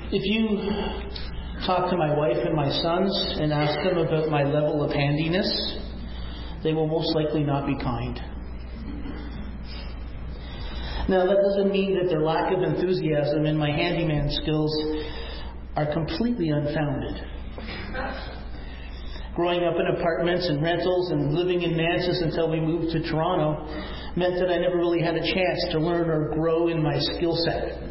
If you talk to my wife and my sons and ask them about my level of handiness, they will most likely not be kind. Now, that doesn't mean that their lack of enthusiasm in my handyman skills are completely unfounded. Growing up in apartments and rentals and living in mansions until we moved to Toronto meant that I never really had a chance to learn or grow in my skill set.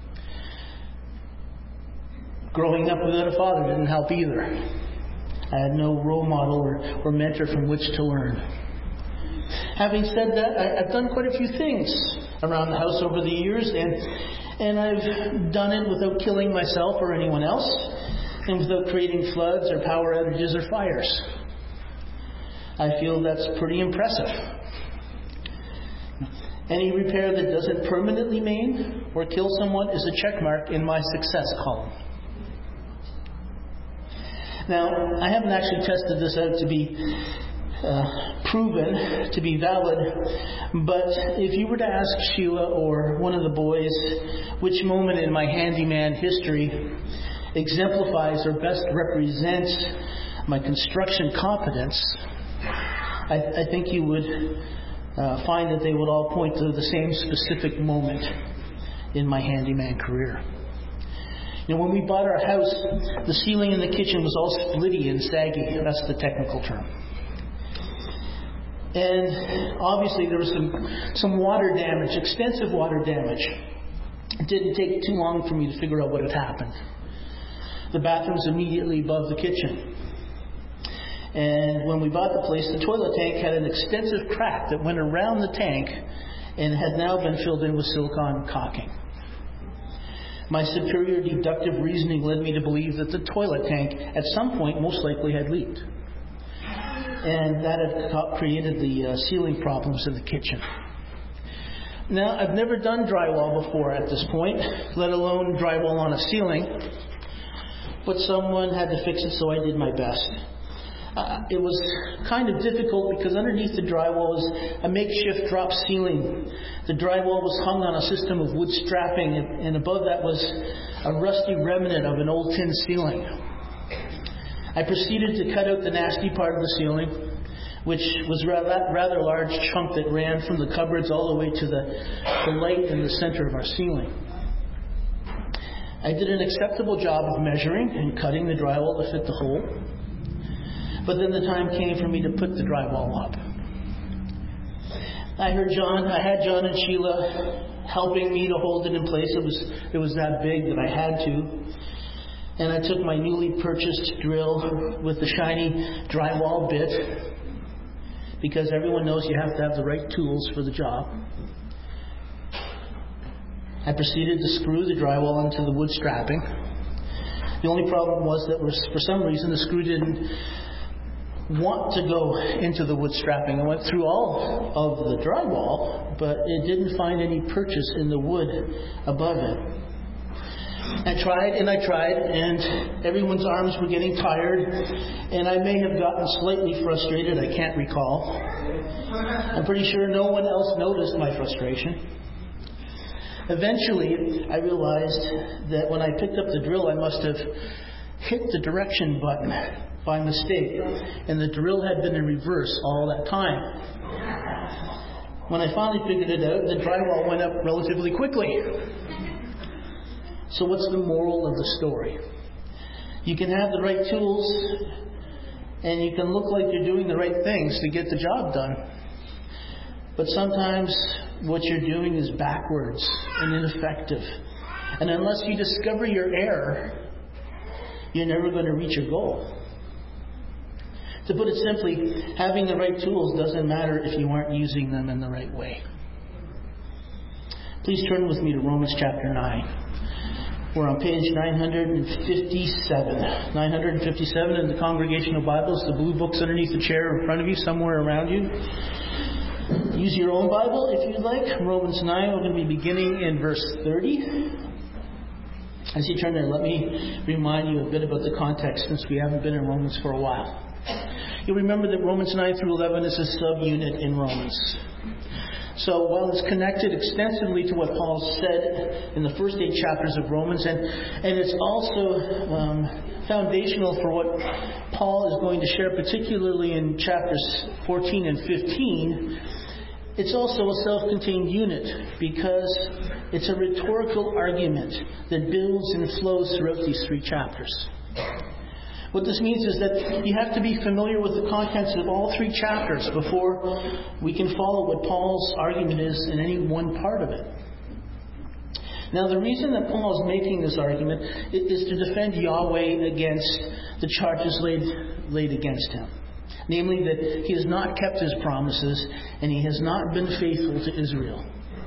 Growing up without a father didn't help either. I had no role model or mentor from which to learn. Having said that, I've done quite a few things around the house over the years, and I've done it without killing myself or anyone else, and without creating floods or power outages or fires. I feel that's pretty impressive. Any repair that doesn't permanently maim or kill someone is a check mark in my success column. Now, I haven't actually tested this out to be proven to be valid, but if you were to ask Sheila or one of the boys which moment in my handyman history exemplifies or best represents my construction competence, I think you would find that they would all point to the same specific moment in my handyman career. When we bought our house, the ceiling in the kitchen was all splitty and saggy. That's the technical term. And obviously there was some water damage, extensive water damage. It didn't take too long for me to figure out what had happened. The bathroom's immediately above the kitchen. And when we bought the place, the toilet tank had an extensive crack that went around the tank and had now been filled in with silicone caulking. My superior deductive reasoning led me to believe that the toilet tank at some point most likely had leaked. And that had created the ceiling problems in the kitchen. Now, I've never done drywall before at this point, let alone drywall on a ceiling. But someone had to fix it, so I did my best. It was kind of difficult because underneath the drywall was a makeshift drop ceiling. The drywall was hung on a system of wood strapping, and above that was a rusty remnant of an old tin ceiling. I proceeded to cut out the nasty part of the ceiling, which was a rather large chunk that ran from the cupboards all the way to the light in the center of our ceiling. I did an acceptable job of measuring and cutting the drywall to fit the hole. But then the time came for me to put the drywall up. I had John and Sheila helping me to hold it in place. It was that big that I had to. And I took my newly purchased drill with the shiny drywall bit, because everyone knows you have to have the right tools for the job. I proceeded to screw the drywall into the wood strapping. The only problem was that for some reason the screw didn't want to go into the wood strapping. It went through all of the drywall, but it didn't find any purchase in the wood above it. I tried, and everyone's arms were getting tired, and I may have gotten slightly frustrated. I can't recall. I'm pretty sure no one else noticed my frustration. Eventually, I realized that when I picked up the drill, I must have hit the direction button by mistake, and the drill had been in reverse all that time. When I finally figured it out, the drywall went up relatively quickly. So what's the moral of the story? You can have the right tools, and you can look like you're doing the right things to get the job done. But sometimes what you're doing is backwards and ineffective. And unless you discover your error, you're never going to reach your goal. To put it simply, having the right tools doesn't matter if you aren't using them in the right way. Please turn with me to Romans chapter 9. We're on page 957. 957 in the Congregational Bibles, the blue books underneath the chair in front of you, somewhere around you. Use your own Bible if you'd like. Romans 9, we're going to be beginning in verse 30. As you turn there, let me remind you a bit about the context, since we haven't been in Romans for a while. You'll remember that Romans 9 through 11 is a subunit in Romans. So while it's connected extensively to what Paul said in the first 8 chapters of Romans, and it's also foundational for what Paul is going to share, particularly in chapters 14 and 15, it's also a self-contained unit because it's a rhetorical argument that builds and flows throughout these 3 chapters. What this means is that you have to be familiar with the contents of all 3 chapters before we can follow what Paul's argument is in any one part of it. Now, the reason that Paul is making this argument is to defend Yahweh against the charges laid against him. Namely, that he has not kept his promises and he has not been faithful to Israel.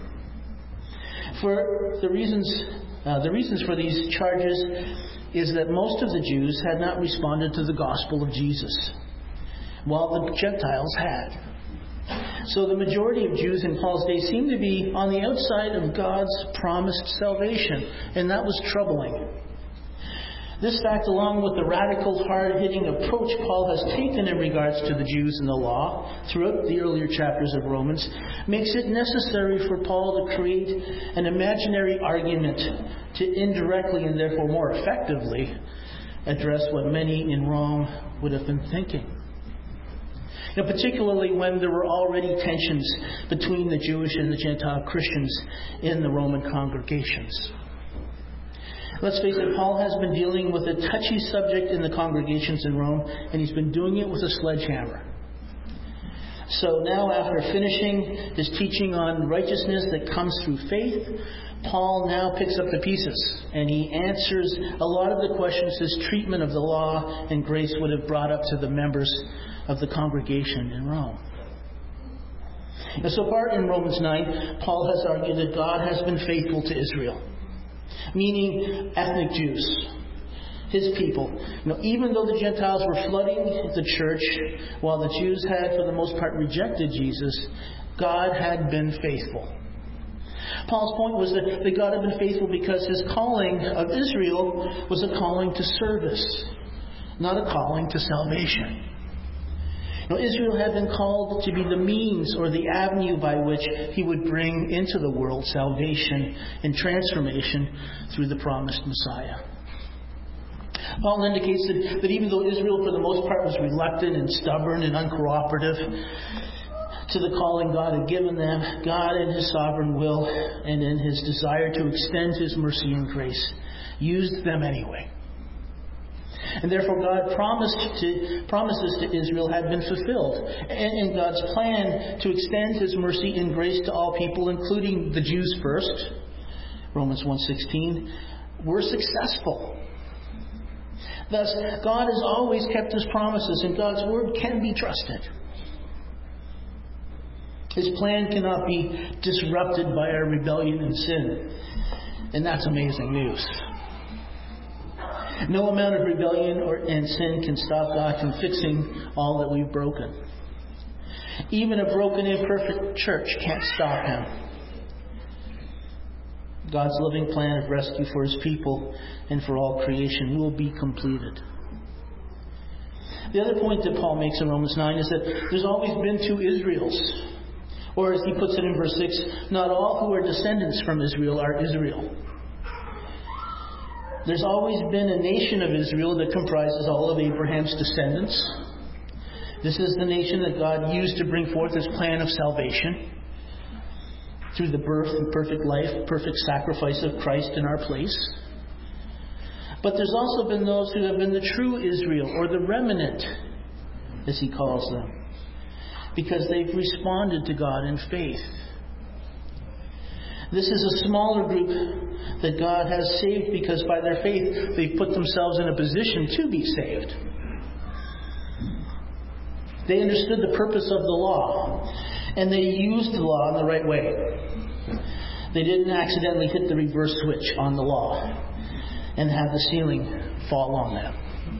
For the reasons for these charges is that most of the Jews had not responded to the gospel of Jesus, while the Gentiles had. So the majority of Jews in Paul's day seemed to be on the outside of God's promised salvation, and that was troubling. This fact, along with the radical, hard-hitting approach Paul has taken in regards to the Jews and the law throughout the earlier chapters of Romans, makes it necessary for Paul to create an imaginary argument to indirectly and therefore more effectively address what many in Rome would have been thinking. Now, particularly when there were already tensions between the Jewish and the Gentile Christians in the Roman congregations. Let's face it, Paul has been dealing with a touchy subject in the congregations in Rome, and he's been doing it with a sledgehammer. So now, after finishing his teaching on righteousness that comes through faith, Paul now picks up the pieces, and he answers a lot of the questions his treatment of the law and grace would have brought up to the members of the congregation in Rome. Now, so far in Romans 9, Paul has argued that God has been faithful to Israel, meaning ethnic Jews, his people. Even though the Gentiles were flooding the church, while the Jews had, for the most part, rejected Jesus, God had been faithful. Paul's point was that God had been faithful because his calling of Israel was a calling to service, not a calling to salvation. Israel had been called to be the means or the avenue by which he would bring into the world salvation and transformation through the promised Messiah. Paul indicates that even though Israel for the most part was reluctant and stubborn and uncooperative to the calling God had given them, God in his sovereign will and in his desire to extend his mercy and grace used them anyway. And therefore God's promises to Israel had been fulfilled. And God's plan to extend his mercy and grace to all people, including the Jews first, Romans 1:16, were successful. Thus, God has always kept his promises, and God's word can be trusted. His plan cannot be disrupted by our rebellion and sin. And that's amazing news. No amount of rebellion and sin can stop God from fixing all that we've broken. Even a broken, imperfect church can't stop him. God's living plan of rescue for his people and for all creation will be completed. The other point that Paul makes in Romans 9 is that there's always been 2 Israels. Or as he puts it in verse 6, not all who are descendants from Israel are Israel. There's always been a nation of Israel that comprises all of Abraham's descendants. This is the nation that God used to bring forth his plan of salvation through the birth and perfect life, perfect sacrifice of Christ in our place. But there's also been those who have been the true Israel, or the remnant, as he calls them, because they've responded to God in faith. This is a smaller group that God has saved because by their faith they've put themselves in a position to be saved. They understood the purpose of the law, and they used the law in the right way. They didn't accidentally hit the reverse switch on the law and have the ceiling fall on them.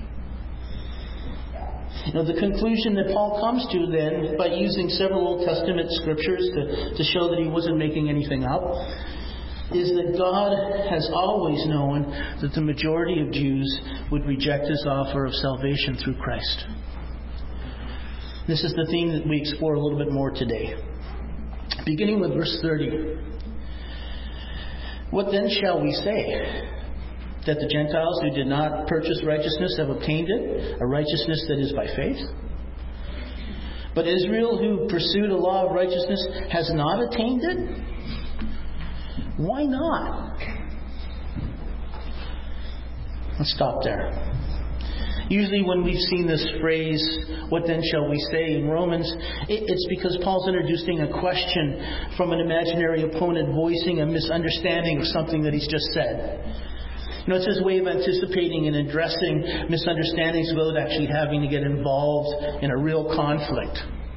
The conclusion that Paul comes to then, by using several Old Testament scriptures to show that he wasn't making anything up, is that God has always known that the majority of Jews would reject his offer of salvation through Christ. This is the theme that we explore a little bit more today. Beginning with verse 30. What then shall we say? That the Gentiles who did not purchase righteousness have obtained it, a righteousness that is by faith? But Israel, who pursued a law of righteousness, has not attained it? Why not? Let's stop there. Usually when we've seen this phrase, what then shall we say, in Romans, it's because Paul's introducing a question from an imaginary opponent voicing a misunderstanding of something that he's just said. It's his way of anticipating and addressing misunderstandings without actually having to get involved in a real conflict.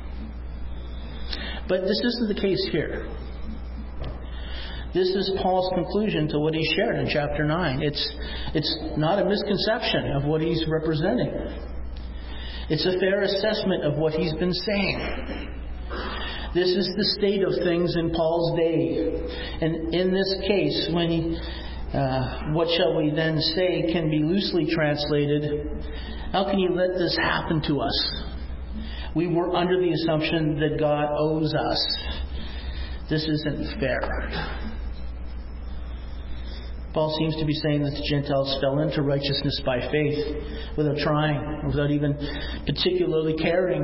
But this isn't the case here. This is Paul's conclusion to what he shared in chapter 9. It's not a misconception of what he's representing. It's a fair assessment of what he's been saying. This is the state of things in Paul's day. And in this case, when he, what shall we then say can be loosely translated, how can you let this happen to us? We were under the assumption that God owes us. This isn't fair. Paul seems to be saying that the Gentiles fell into righteousness by faith without trying, without even particularly caring.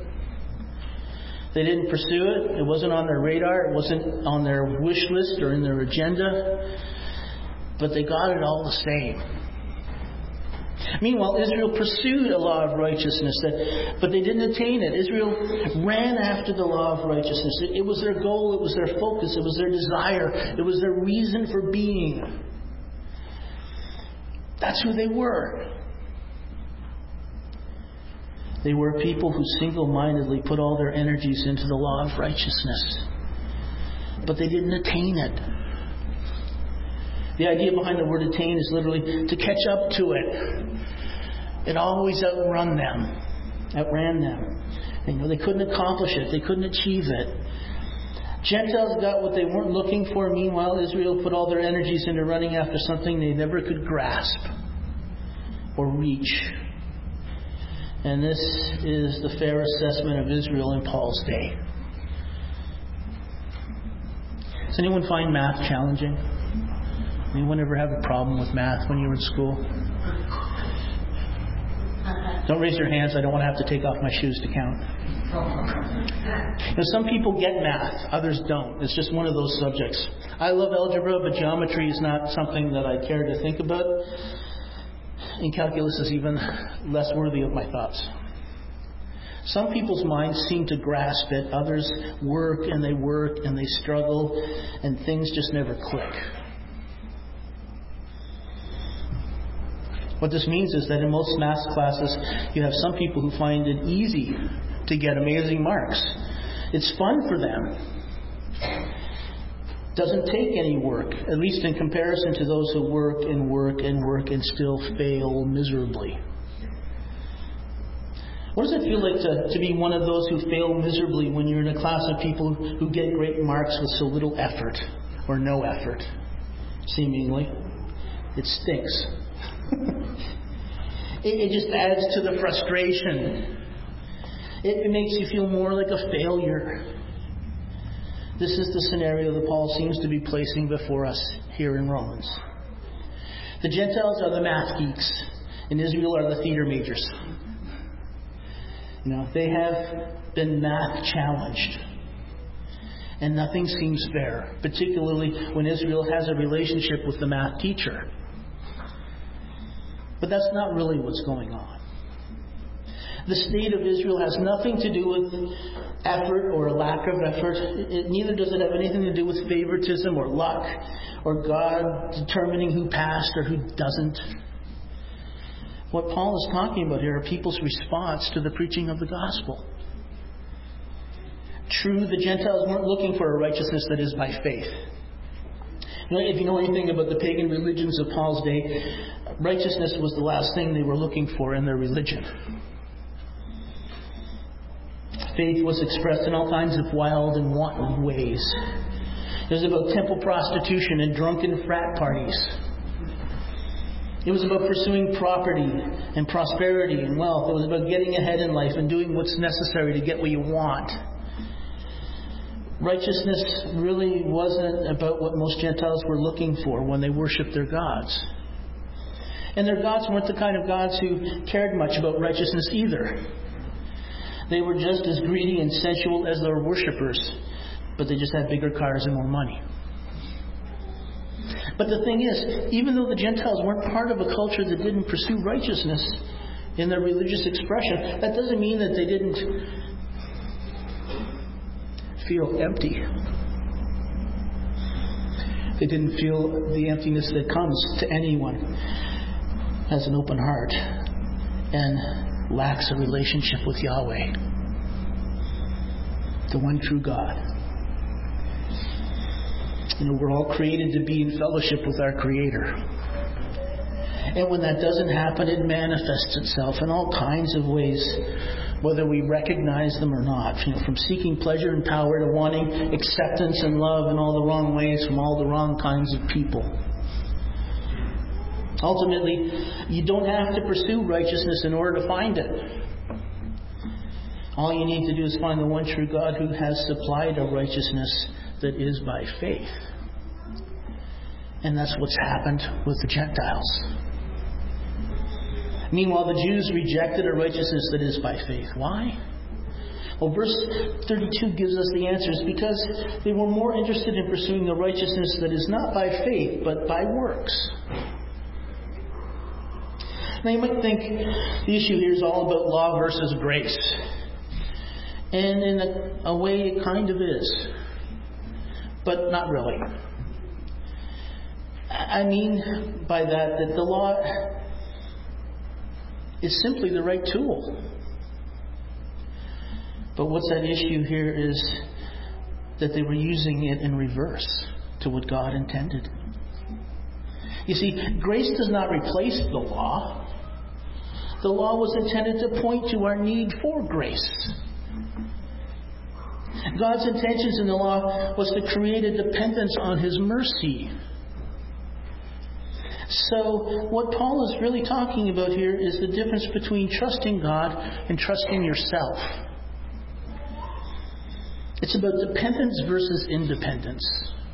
They didn't pursue it. It wasn't on their radar. It wasn't on their wish list or in their agenda. But they got it all the same. Meanwhile, Israel pursued a law of righteousness, but they didn't attain it. Israel ran after the law of righteousness. It was their goal. It was their focus. It was their desire. It was their reason for being. That's who they were. They were people who single-mindedly put all their energies into the law of righteousness. But they didn't attain it. The idea behind the word attain is literally to catch up to it. It always outran them. They couldn't accomplish it. They couldn't achieve it. Gentiles got what they weren't looking for. Meanwhile, Israel put all their energies into running after something they never could grasp or reach. And this is the fair assessment of Israel in Paul's day. Does anyone find math challenging? Anyone ever have a problem with math when you were in school? Don't raise your hands. I don't want to have to take off my shoes to count. Some people get math, others don't. It's just one of those subjects. I love algebra, but geometry is not something that I care to think about. And calculus is even less worthy of my thoughts. Some people's minds seem to grasp it. Others work and they struggle, and things just never click. What this means is that in most math classes, you have some people who find it easy to get amazing marks. It's fun for them. Doesn't take any work, at least in comparison to those who work and still fail miserably. What does it feel like to be one of those who fail miserably when you're in a class of people who get great marks with so little effort or no effort, seemingly? It stinks. It just adds to the frustration. It makes you feel more like a failure. This is the scenario that Paul seems to be placing before us here in Romans. The Gentiles are the math geeks, and Israel are the theater majors. They have been math challenged. And nothing seems fair, particularly when Israel has a relationship with the math teacher. But that's not really what's going on. The state of Israel has nothing to do with effort or lack of effort. Neither does it have anything to do with favoritism or luck or God determining who passed or who doesn't. What Paul is talking about here are people's response to the preaching of the gospel. True, the Gentiles weren't looking for a righteousness that is by faith. If you know anything about the pagan religions of Paul's day, righteousness was the last thing they were looking for in their religion. Faith was expressed in all kinds of wild and wanton ways. It was about temple prostitution and drunken frat parties. It was about pursuing property and prosperity and wealth. It was about getting ahead in life and doing what's necessary to get what you want. Righteousness really wasn't about what most Gentiles were looking for when they worshipped their gods. And their gods weren't the kind of gods who cared much about righteousness either. They were just as greedy and sensual as their worshippers, but they just had bigger cars and more money. But the thing is, even though the Gentiles weren't part of a culture that didn't pursue righteousness in their religious expression, that doesn't mean that they didn't feel empty. They didn't feel the emptiness that comes to anyone who has an open heart and lacks a relationship with Yahweh, the one true God. We're all created to be in fellowship with our Creator. And when that doesn't happen, it manifests itself in all kinds of ways, whether we recognize them or not. From seeking pleasure and power to wanting acceptance and love in all the wrong ways from all the wrong kinds of people. Ultimately, you don't have to pursue righteousness in order to find it. All you need to do is find the one true God who has supplied a righteousness that is by faith. And that's what's happened with the Gentiles. Meanwhile, the Jews rejected a righteousness that is by faith. Why? Well, verse 32 gives us the answers. Because they were more interested in pursuing the righteousness that is not by faith, but by works. Now, you might think the issue here is all about law versus grace. And in a way, it kind of is. But not really. I mean by that the law is simply the right tool. But what's at issue here is that they were using it in reverse to what God intended. You see, grace does not replace the law. The law was intended to point to our need for grace. God's intentions in the law was to create a dependence on His mercy. So what Paul is really talking about here is the difference between trusting God and trusting yourself. It's about dependence versus independence.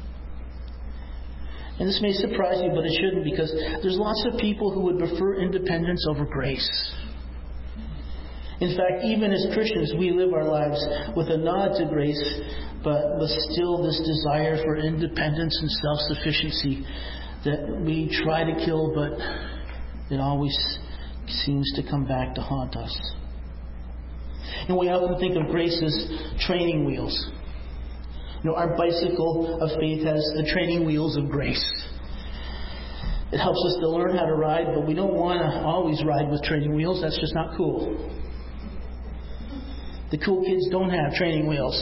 And this may surprise you, but it shouldn't, because there's lots of people who would prefer independence over grace. In fact, even as Christians, we live our lives with a nod to grace, but with still this desire for independence and self-sufficiency that we try to kill, but it always seems to come back to haunt us. And we often think of grace as training wheels. Our bicycle of faith has the training wheels of grace. It helps us to learn how to ride, but we don't want to always ride with training wheels. That's just not cool. The cool kids don't have training wheels.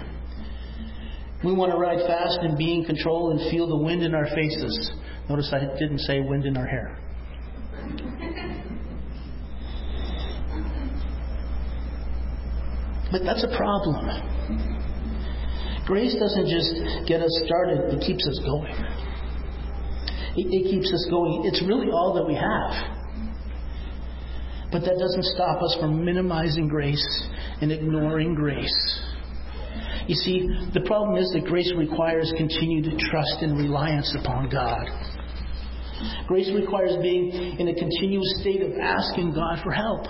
We want to ride fast and be in control and feel the wind in our faces. Notice I didn't say wind in our hair. But that's a problem. Grace doesn't just get us started, it keeps us going. It keeps us going. It's really all that we have. But that doesn't stop us from minimizing grace and ignoring grace. You see, the problem is that grace requires continued trust and reliance upon God. Grace requires being in a continuous state of asking God for help.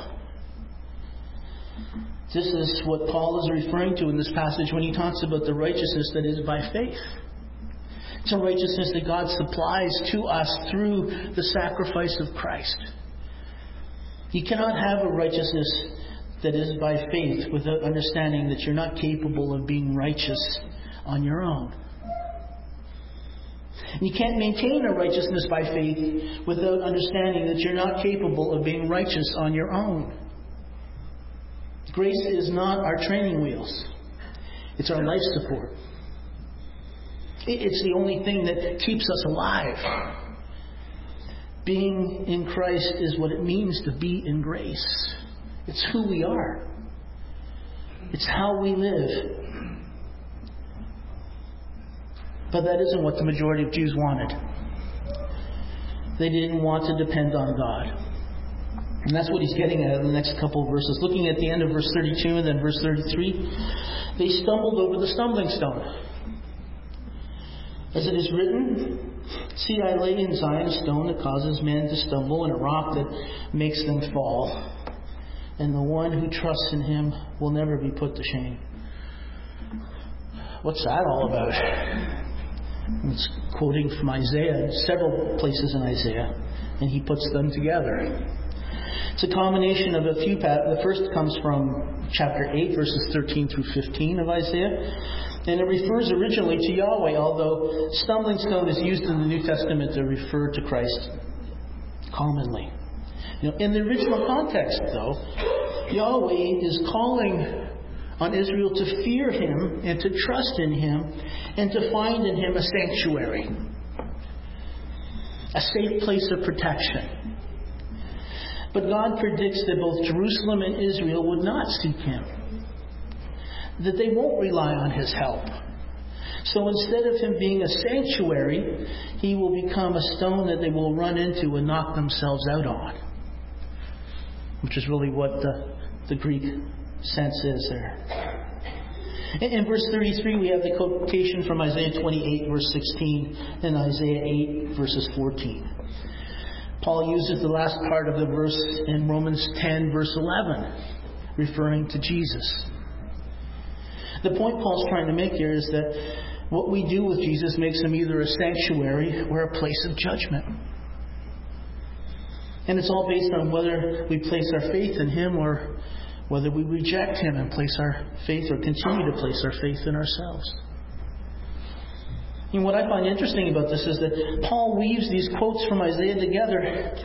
This is what Paul is referring to in this passage when he talks about the righteousness that is by faith. It's a righteousness that God supplies to us through the sacrifice of Christ. You cannot have a righteousness that is by faith without understanding that you're not capable of being righteous on your own. You can't maintain a righteousness by faith without understanding that you're not capable of being righteous on your own. Grace is not our training wheels. It's our life support. It's the only thing that keeps us alive. Being in Christ is what it means to be in grace. It's who we are. It's how we live. But that isn't what the majority of Jews wanted. They didn't want to depend on God. And that's what he's getting at in the next couple of verses. Looking at the end of verse 32 and then verse 33, they stumbled over the stumbling stone. As it is written, "See, I lay in Zion a stone that causes men to stumble, and a rock that makes them fall. And the one who trusts in him will never be put to shame." What's that all about? It's quoting from Isaiah, several places in Isaiah, and he puts them together. It's a combination of a few. The first comes from chapter 8, verses 13 through 15 of Isaiah. And it refers originally to Yahweh, although stumbling stone is used in the New Testament to refer to Christ commonly. In the original context, though, Yahweh is calling on Israel to fear him and to trust in him and to find in him a sanctuary, a safe place of protection. But God predicts that both Jerusalem and Israel would not seek him, that they won't rely on his help. So instead of him being a sanctuary, he will become a stone that they will run into and knock themselves out on, which is really what the Greek sense is there. In verse 33, we have the quotation from Isaiah 28, verse 16, and Isaiah 8, verses 14. Paul uses the last part of the verse in Romans 10, verse 11, referring to Jesus. The point Paul's trying to make here is that what we do with Jesus makes him either a sanctuary or a place of judgment. And it's all based on whether we place our faith in him or whether we reject him and place our faith or continue to place our faith in ourselves. And what I find interesting about this is that Paul weaves these quotes from Isaiah together,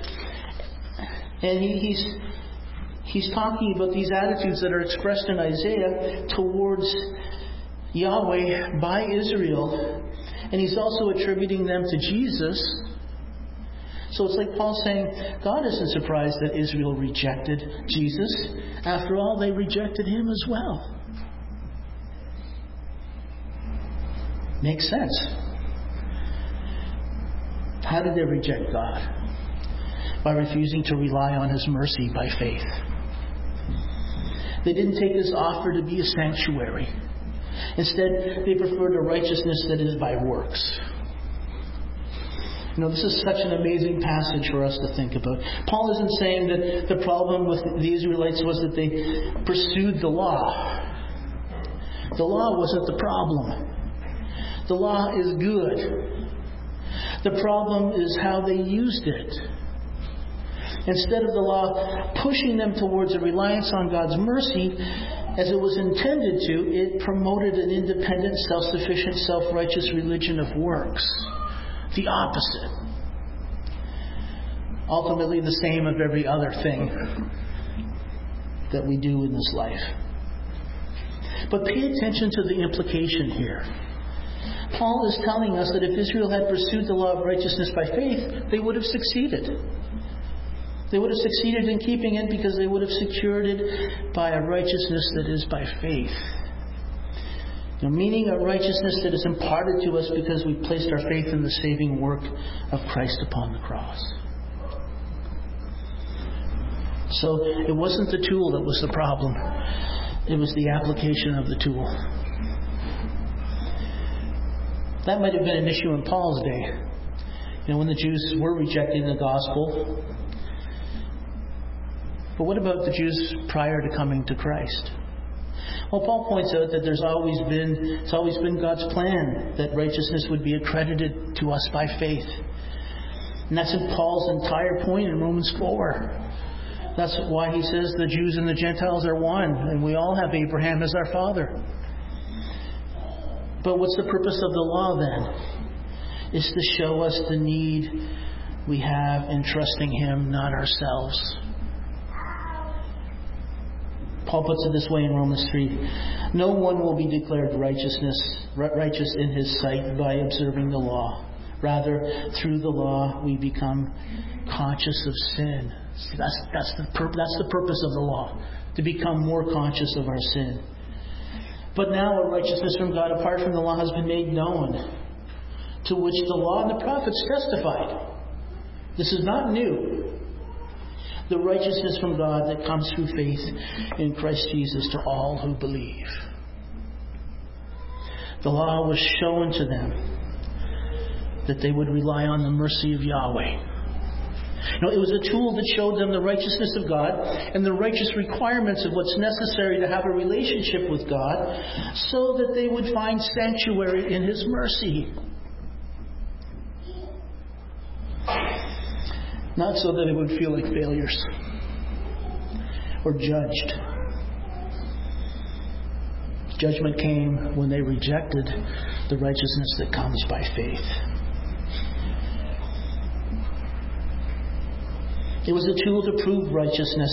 and he's talking about these attitudes that are expressed in Isaiah towards Yahweh by Israel, and he's also attributing them to Jesus. So it's like Paul saying, God isn't surprised that Israel rejected Jesus. After all, they rejected him as well. Makes sense. How did they reject God? By refusing to rely on his mercy by faith. They didn't take his offer to be a sanctuary. Instead, they preferred a righteousness that is by works. This is such an amazing passage for us to think about. Paul isn't saying that the problem with the Israelites was that they pursued the law. The law wasn't the problem. The law is good. The problem is how they used it. Instead of the law pushing them towards a reliance on God's mercy, as it was intended to, it promoted an independent, self-sufficient, self-righteous religion of works. The opposite. Ultimately the same of every other thing that we do in this life. But pay attention to the implication here. Paul is telling us that if Israel had pursued the law of righteousness by faith, they would have succeeded. They would have succeeded in keeping it because they would have secured it by a righteousness that is by faith. Meaning a righteousness that is imparted to us because we placed our faith in the saving work of Christ upon the cross. So it wasn't the tool that was the problem. It was the application of the tool. That might have been an issue in Paul's day. When the Jews were rejecting the gospel. But what about the Jews prior to coming to Christ? Well, Paul points out that it's always been God's plan that righteousness would be accredited to us by faith. And that's in Paul's entire point in Romans 4. That's why he says the Jews and the Gentiles are one, and we all have Abraham as our father. But what's the purpose of the law then? It's to show us the need we have in trusting him, not ourselves. Paul puts it this way in Romans 3. No one will be declared righteous in his sight by observing the law. Rather, through the law, we become conscious of sin. See, that's the purpose of the law, to become more conscious of our sin. But now a righteousness from God apart from the law has been made known, to which the law and the prophets testified. This is not new. the righteousness from God that comes through faith in Christ Jesus to all who believe. The law was shown to them that they would rely on the mercy of Yahweh. It was a tool that showed them the righteousness of God and the righteous requirements of what's necessary to have a relationship with God so that they would find sanctuary in His mercy. Not so that they would feel like failures or judged. Judgment came when they rejected the righteousness that comes by faith. It was a tool to prove righteousness.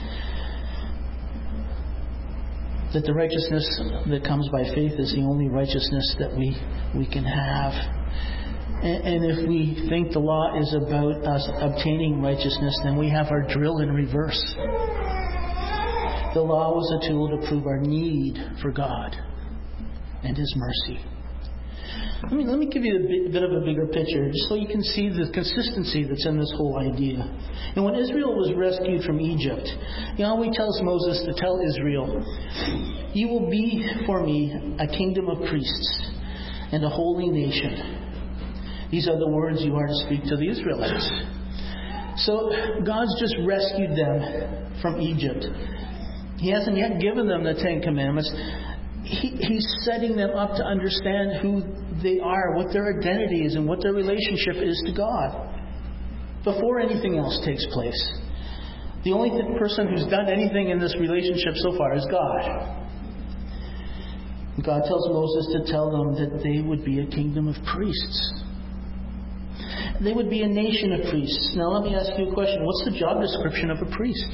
That the righteousness that comes by faith is the only righteousness that we can have. And if we think the law is about us obtaining righteousness, then we have our drill in reverse. The law was a tool to prove our need for God and His mercy. Let me give you a bit of a bigger picture, just so you can see the consistency that's in this whole idea. And when Israel was rescued from Egypt, Yahweh tells Moses to tell Israel, "You will be for me a kingdom of priests and a holy nation." These are the words you are to speak to the Israelites. So God's just rescued them from Egypt. He hasn't yet given them the Ten Commandments. He's setting them up to understand who they are, what their identity is, and what their relationship is to God before anything else takes place. The only person who's done anything in this relationship so far is God. God tells Moses to tell them that they would be a kingdom of priests. They would be a nation of priests. Now let me ask you a question. What's the job description of a priest?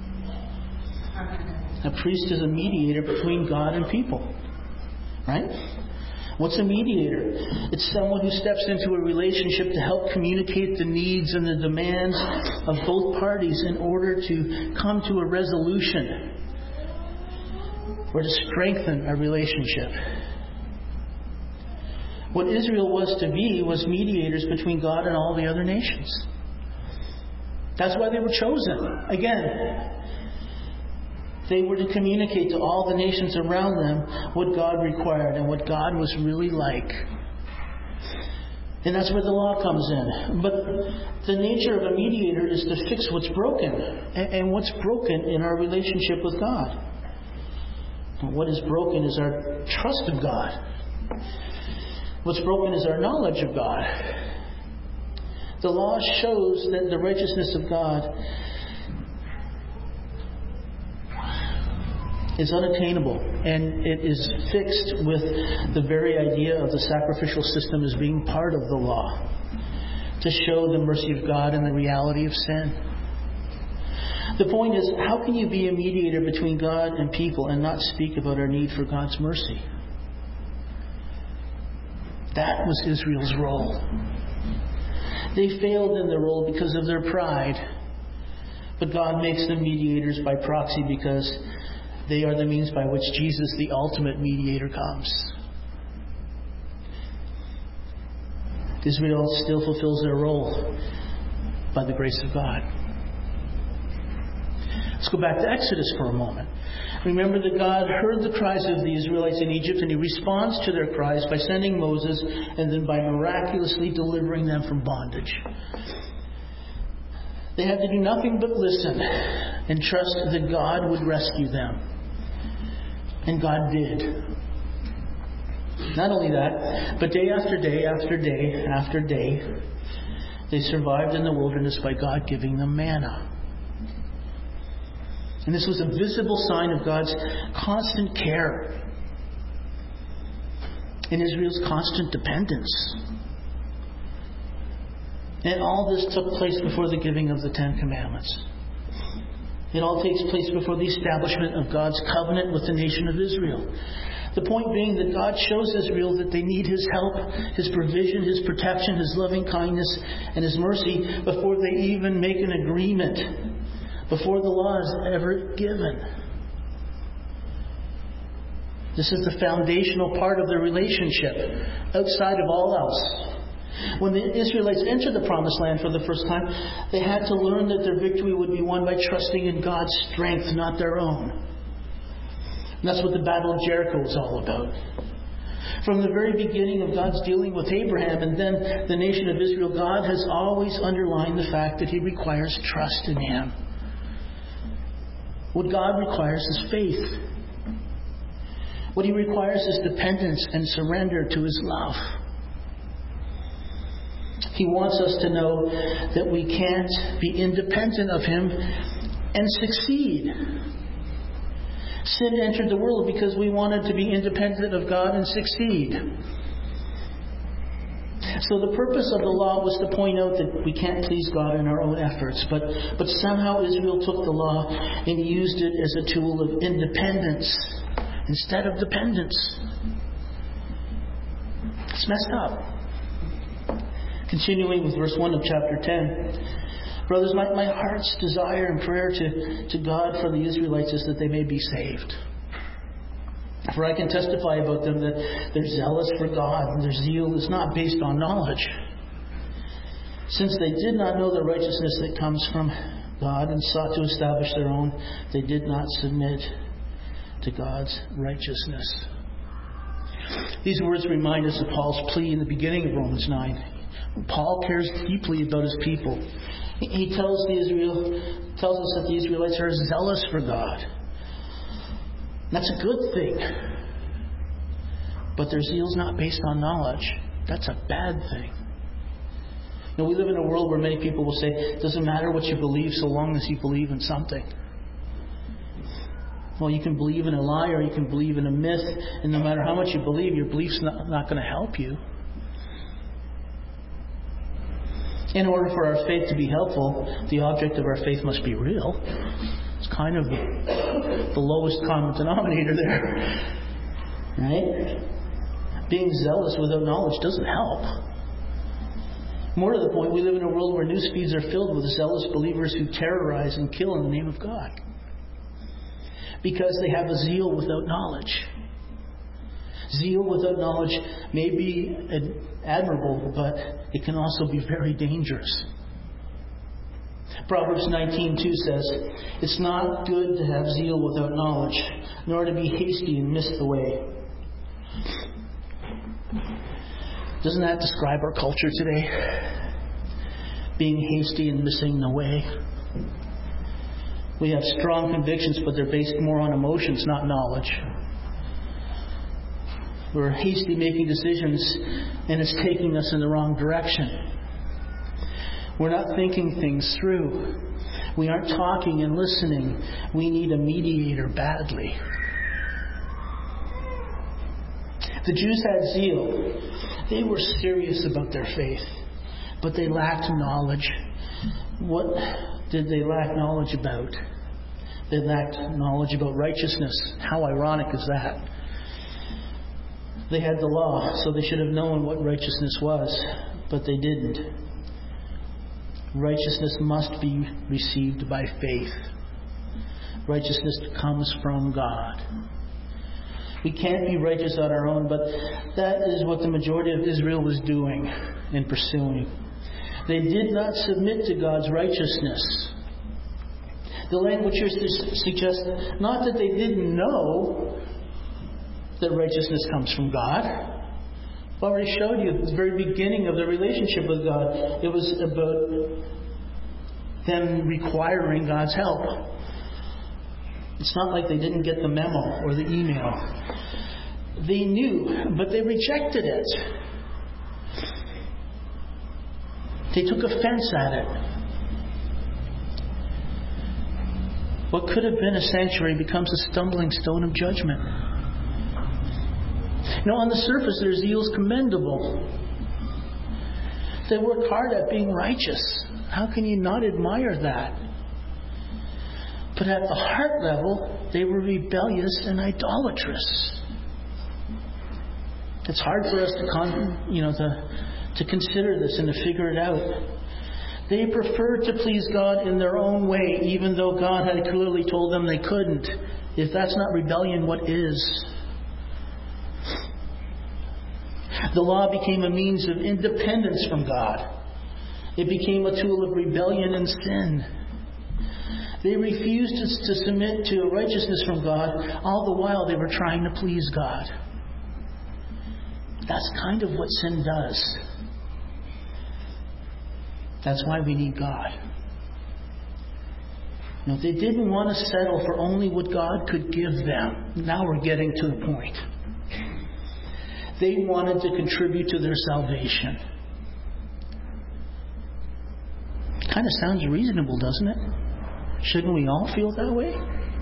A priest is a mediator between God and people. Right? What's a mediator? It's someone who steps into a relationship to help communicate the needs and the demands of both parties in order to come to a resolution or to strengthen a relationship. What Israel was to be was mediators between God and all the other nations. That's why they were chosen. Again, they were to communicate to all the nations around them what God required and what God was really like. And that's where the law comes in. But the nature of a mediator is to fix what's broken. And what's broken in our relationship with God. And what is broken is our trust of God. What's broken is our knowledge of God. The law shows that the righteousness of God is unattainable, and it is fixed with the very idea of the sacrificial system as being part of the law, to show the mercy of God and the reality of sin. The point is, how can you be a mediator between God and people and not speak about our need for God's mercy? That was Israel's role. They failed in their role because of their pride, but God makes them mediators by proxy because they are the means by which Jesus, the ultimate mediator, comes. Israel still fulfills their role by the grace of God. Let's go back to Exodus for a moment. Remember that God heard the cries of the Israelites in Egypt, and He responds to their cries by sending Moses and then by miraculously delivering them from bondage. They had to do nothing but listen and trust that God would rescue them. And God did. Not only that, but day after day after day after day, they survived in the wilderness by God giving them manna. And this was a visible sign of God's constant care and Israel's constant dependence. And all this took place before the giving of the Ten Commandments. It all takes place before the establishment of God's covenant with the nation of Israel. The point being that God shows Israel that they need His help, His provision, His protection, His loving kindness, and His mercy before they even make an agreement, before the law is ever given. This is the foundational part of the relationship, outside of all else. When the Israelites entered the Promised Land for the first time, they had to learn that their victory would be won by trusting in God's strength, not their own. And that's what the Battle of Jericho is all about. From the very beginning of God's dealing with Abraham and then the nation of Israel, God has always underlined the fact that He requires trust in Him. What God requires is faith. What He requires is dependence and surrender to His love. He wants us to know that we can't be independent of Him and succeed. Sin entered the world because we wanted to be independent of God and succeed. So the purpose of the law was to point out that we can't please God in our own efforts. But somehow Israel took the law and used it as a tool of independence instead of dependence. It's messed up. Continuing with verse 1 of chapter 10. Brothers, my heart's desire and prayer to God for the Israelites is that they may be saved. For I can testify about them that they're zealous for God, and their zeal is not based on knowledge. Since they did not know the righteousness that comes from God and sought to establish their own, they did not submit to God's righteousness. These words remind us of Paul's plea in the beginning of Romans 9. Paul cares deeply about his people. He tells us that the Israelites are zealous for God. That's a good thing. But their zeal is not based on knowledge. That's a bad thing. Now, we live in a world where many people will say, it doesn't matter what you believe so long as you believe in something. Well, you can believe in a lie or you can believe in a myth, and no matter how much you believe, your belief's not going to help you. In order for our faith to be helpful, the object of our faith must be real. It's kind of the lowest common denominator there. Right? Being zealous without knowledge doesn't help. More to the point, we live in a world where news feeds are filled with zealous believers who terrorize and kill in the name of God. Because they have a zeal without knowledge. Zeal without knowledge may be admirable, but it can also be very dangerous. Proverbs 19:2 says, "It's not good to have zeal without knowledge, nor to be hasty and miss the way." Doesn't that describe our culture today? Being hasty and missing the way. We have strong convictions, but they're based more on emotions, not knowledge. We're hasty making decisions, and it's taking us in the wrong direction. We're not thinking things through. We aren't talking and listening. We need a mediator badly. The Jews had zeal. They were serious about their faith, but they lacked knowledge. What did they lack knowledge about? They lacked knowledge about righteousness. How ironic is that? They had the law, so they should have known what righteousness was, but they didn't. Righteousness must be received by faith. Righteousness comes from God. We can't be righteous on our own, but that is what the majority of Israel was doing and pursuing. They did not submit to God's righteousness. The language here suggests not that they didn't know that righteousness comes from God. I've already showed you at the very beginning of their relationship with God, it was about them requiring God's help. It's not like they didn't get the memo or the email. They knew, but they rejected it. They took offense at it. What could have been a sanctuary becomes a stumbling stone of judgment. Now, on the surface, their zeal is commendable. They work hard at being righteous. How can you not admire that? But at the heart level, they were rebellious and idolatrous. It's hard for us to consider this and to figure it out. They preferred to please God in their own way, even though God had clearly told them they couldn't. If that's not rebellion, what is? The law became a means of independence from God. It became a tool of rebellion and sin. They refused to submit to a righteousness from God, all the while they were trying to please God. That's kind of what sin does. That's why we need God. Now, they didn't want to settle for only what God could give them. Now we're getting to the point. They wanted to contribute to their salvation. Kind of sounds reasonable, doesn't it? Shouldn't we all feel that way?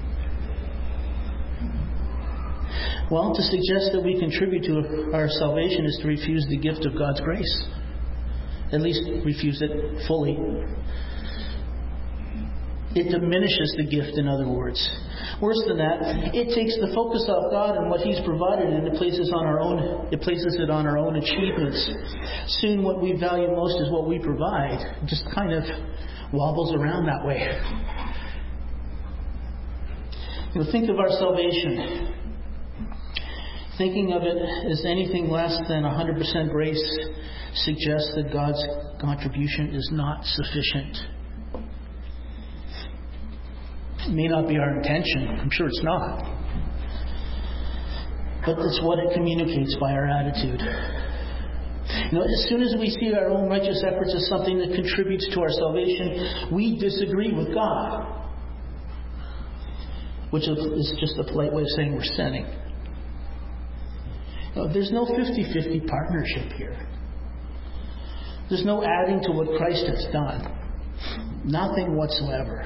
Well, to suggest that we contribute to our salvation is to refuse the gift of God's grace. At least refuse it fully. It diminishes the gift, in other words. Worse than that, it takes the focus off God and what He's provided, and it places it on our own achievements. Soon what we value most is what we provide. It just kind of wobbles around that way. Think of our salvation. Thinking of it as anything less than 100% grace suggests that God's contribution is not sufficient. It may not be our intention. I'm sure it's not. But it's what it communicates by our attitude. As soon as we see our own righteous efforts as something that contributes to our salvation, we disagree with God. Which is just a polite way of saying we're sinning. There's no 50-50 partnership here. There's no adding to what Christ has done. Nothing whatsoever.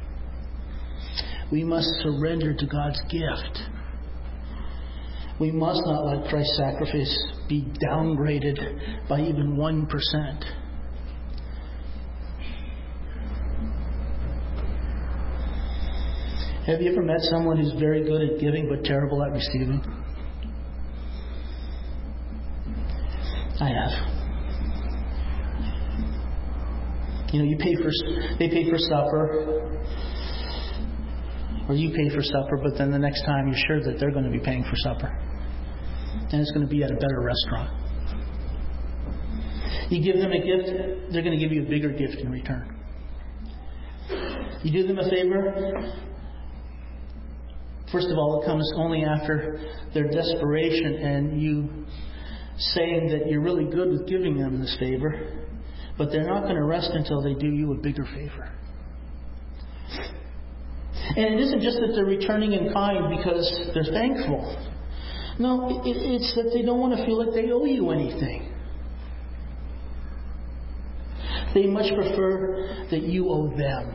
We must surrender to God's gift. We must not let Christ's sacrifice be downgraded by even 1%. Have you ever met someone who's very good at giving but terrible at receiving? I have. They pay for supper, or you pay for supper, but then the next time you're sure that they're going to be paying for supper, and it's going to be at a better restaurant. You give them a gift, they're going to give you a bigger gift in return. You do them a favor, first of all, it comes only after their desperation and you saying that you're really good with giving them this favor, but they're not going to rest until they do you a bigger favor. And it isn't just that they're returning in kind because they're thankful. No, it's that they don't want to feel like they owe you anything. They much prefer that you owe them.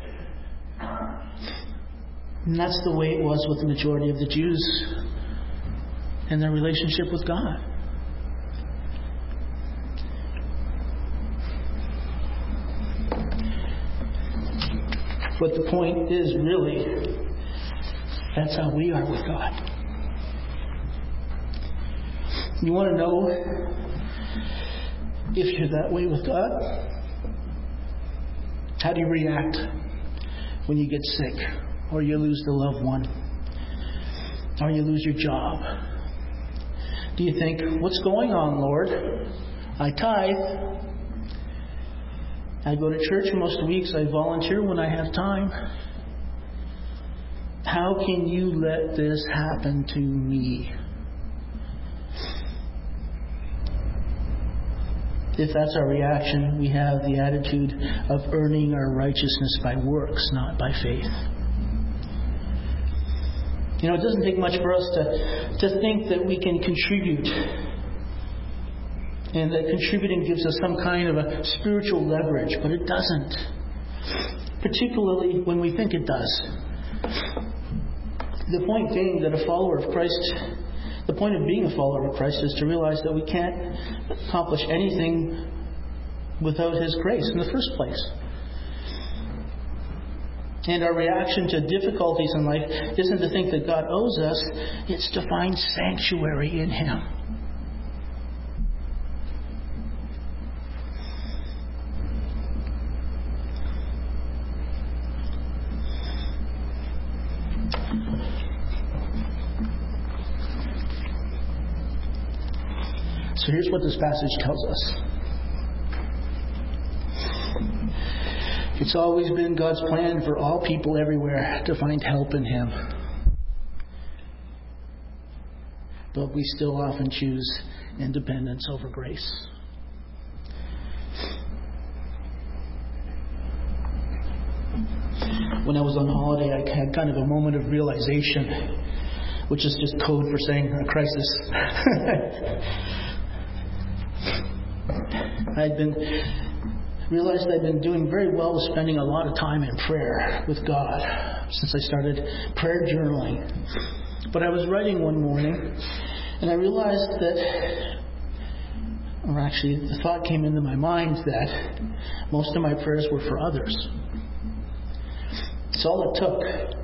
And that's the way it was with the majority of the Jews and their relationship with God. But the point is, really, that's how we are with God. You want to know if you're that way with God? How do you react when you get sick, or you lose the loved one, or you lose your job? Do you think, what's going on, Lord? I tithe. I go to church most weeks. I volunteer when I have time. How can you let this happen to me? If that's our reaction, we have the attitude of earning our righteousness by works, not by faith. It doesn't take much for us to think that we can contribute, and that contributing gives us some kind of a spiritual leverage, but it doesn't. Particularly when we think it does. The point being that the point of being a follower of Christ is to realize that we can't accomplish anything without His grace in the first place. And our reaction to difficulties in life isn't to think that God owes us, it's to find sanctuary in Him. So here's what this passage tells us. It's always been God's plan for all people everywhere to find help in Him. But we still often choose independence over grace. When I was on holiday, I had kind of a moment of realization, which is just code for saying a crisis. Realized I'd been doing very well with spending a lot of time in prayer with God since I started prayer journaling. But I was writing one morning, and I realized that, or actually the thought came into my mind that most of my prayers were for others. It's all it took.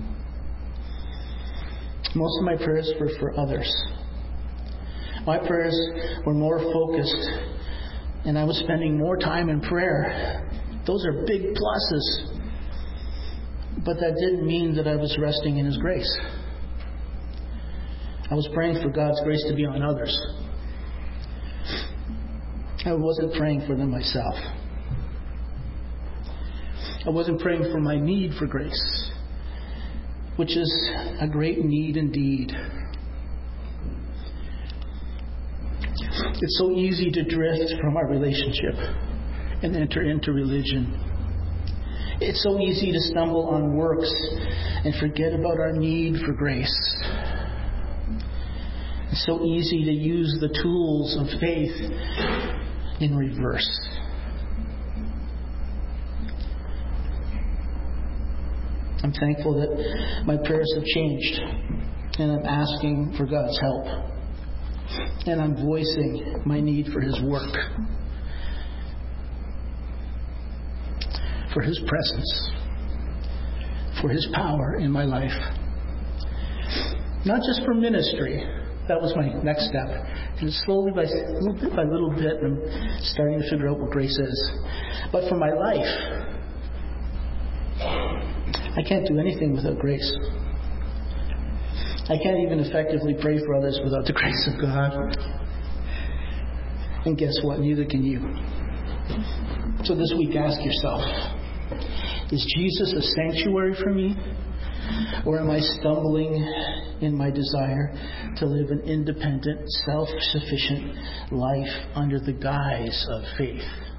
Most of my prayers were for others. My prayers were more focused, and I was spending more time in prayer. Those are big pluses. But that didn't mean that I was resting in His grace. I was praying for God's grace to be on others. I wasn't praying for them myself. I wasn't praying for my need for grace, which is a great need indeed. It's so easy to drift from our relationship and enter into religion. It's so easy to stumble on works and forget about our need for grace. It's so easy to use the tools of faith in reverse. I'm thankful that my prayers have changed, and I'm asking for God's help. And I'm voicing my need for His work, for His presence, for His power in my life. Not just for ministry. That was my next step. And slowly, by little bit, I'm starting to figure out what grace is. But for my life, I can't do anything without grace. I can't even effectively pray for others without the grace of God. And guess what? Neither can you. So this week, ask yourself, is Jesus a sanctuary for me? Or am I stumbling in my desire to live an independent, self-sufficient life under the guise of faith?